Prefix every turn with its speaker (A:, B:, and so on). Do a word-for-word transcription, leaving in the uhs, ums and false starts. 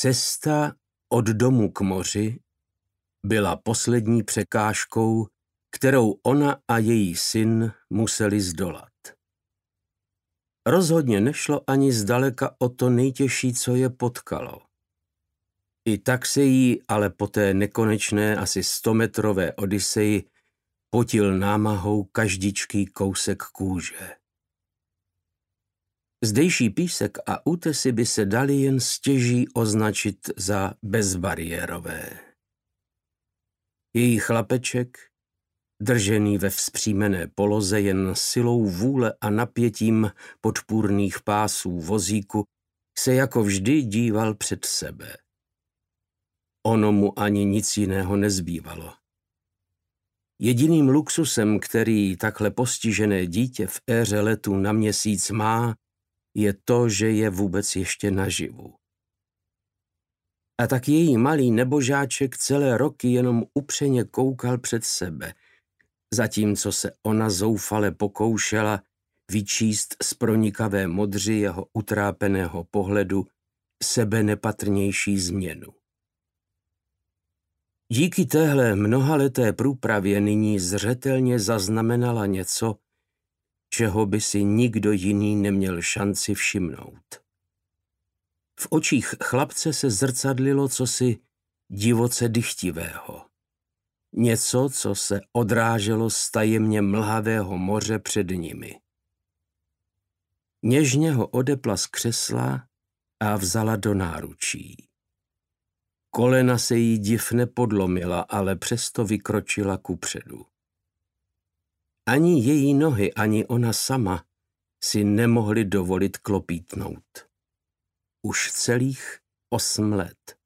A: Cesta od domu k moři byla poslední překážkou, kterou ona a její syn museli zdolat. Rozhodně nešlo ani zdaleka o to nejtěžší, co je potkalo. I tak se jí ale po té nekonečné asi stometrové odyseji potil námahou každičký kousek kůže. Zdejší písek a útesy by se daly jen stěží označit za bezbariérové. Její chlapeček, držený ve vzpřímené poloze jen silou vůle a napětím podpůrných pásů vozíku, se jako vždy díval před sebe. Ono mu ani nic jiného nezbývalo. Jediným luxusem, který takhle postižené dítě v éře letu na měsíc má, je to, že je vůbec ještě naživu. A tak její malý nebožáček celé roky jenom upřeně koukal před sebe, zatímco se ona zoufale pokoušela vyčíst z pronikavé modři jeho utrápeného pohledu sebe nepatrnější změnu. Díky téhle mnohaleté průpravě nyní zřetelně zaznamenala něco, čeho by si nikdo jiný neměl šanci všimnout. V očích chlapce se zrcadlilo cosi divoce dychtivého. Něco, co se odráželo z tajemně mlhavého moře před nimi. Něžně ho odepla z křesla a vzala do náručí. Kolena se jí div nepodlomila, ale přesto vykročila kupředu. Ani její nohy, ani ona sama si nemohli dovolit klopítnout. Už celých osm let.